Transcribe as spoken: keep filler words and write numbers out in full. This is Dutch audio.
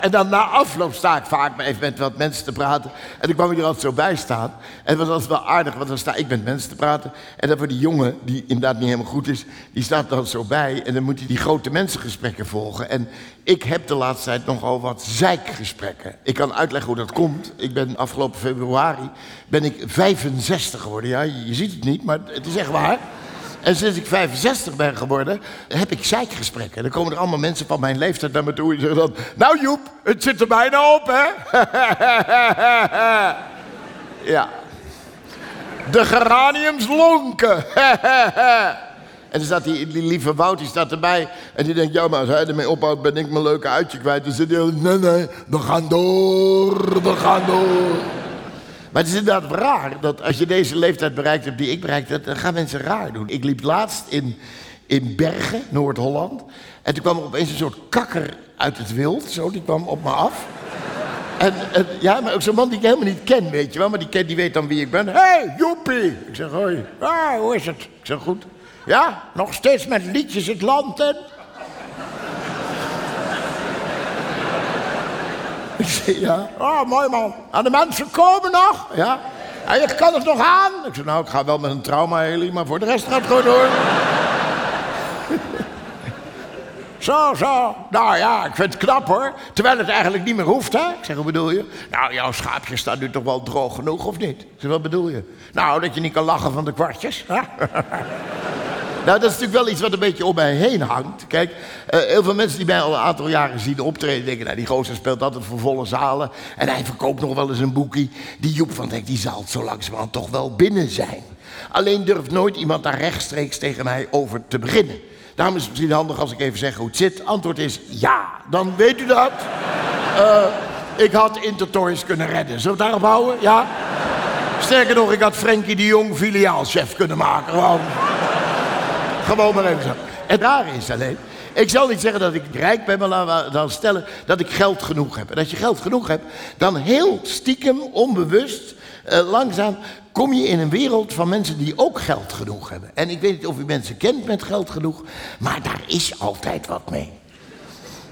En dan na afloop sta ik vaak maar even met wat mensen te praten. En dan kwam ik er altijd zo bij staan. En het was altijd wel aardig, want dan sta ik met mensen te praten. En dan voor die jongen, die inderdaad niet helemaal goed is, die staat dan zo bij. En dan moet hij die grote mensengesprekken volgen. En ik heb de laatste tijd nogal wat zeikgesprekken. Ik kan uitleggen hoe dat komt. Ik ben afgelopen februari ben ik vijfenzestig geworden. Ja, je ziet het niet, maar het is echt waar. En sinds ik vijfenzestig ben geworden, heb ik zeikgesprekken. Dan komen er allemaal mensen van mijn leeftijd naar me toe en zeggen dan... Nou Joep, het zit er bijna op, hè? Ja. De geraniums lonken. En dan staat die, die lieve Wout, die staat erbij. En die denkt, ja, maar als hij ermee ophoudt, ben ik mijn leuke uitje kwijt. Dan zit hij, nee, nee, we gaan door, we gaan door. Maar het is inderdaad raar dat als je deze leeftijd bereikt hebt die ik bereikt heb, dan gaan mensen raar doen. Ik liep laatst in, in Bergen, Noord-Holland. En toen kwam er opeens een soort kakker uit het wild. Zo, die kwam op me af. En, en ja, maar ook zo'n man die ik helemaal niet ken, weet je wel. Maar die, ken, die weet dan wie ik ben. Hé, hey, Joepie! Ik zeg, hoi. Ah, hoe is het? Ik zeg, goed. Ja, nog steeds met liedjes het land in. Ik zeg, ja. Oh, mooi man. En de mensen komen nog. Ja. En je kan het nog aan. Ik zeg, nou, ik ga wel met een trauma, Heli, maar voor de rest gaat het gewoon door. Zo, zo. Nou ja, ik vind het knap hoor. Terwijl het eigenlijk niet meer hoeft, hè. Ik zeg, hoe bedoel je? Nou, jouw schaapjes staan nu toch wel droog genoeg, of niet? Ik zeg, wat bedoel je? Nou, dat je niet kan lachen van de kwartjes. Hè? Nou, dat is natuurlijk wel iets wat een beetje om mij heen hangt. Kijk, uh, heel veel mensen die mij al een aantal jaren zien optreden, denken, nou, die gozer speelt altijd voor volle zalen. En hij verkoopt nog wel eens een boekie. Die Joep van Dijk, die zal het zo langzamerhand toch wel binnen zijn. Alleen durft nooit iemand daar rechtstreeks tegen mij over te beginnen. Daarom is het misschien handig als ik even zeg hoe het zit. Antwoord is ja, dan weet u dat. Uh, ik had Intertoys kunnen redden. Zullen we het daarop houden? Ja? Sterker nog, ik had Frenkie de Jong filiaalchef kunnen maken. Gewoon. Gewoon maar even zo. Het rare is alleen, ik zal niet zeggen dat ik rijk ben, maar laten we dan stellen dat ik geld genoeg heb. En als je geld genoeg hebt, dan heel stiekem, onbewust, uh, langzaam kom je in een wereld van mensen die ook geld genoeg hebben. En ik weet niet of u mensen kent met geld genoeg, maar daar is altijd wat mee.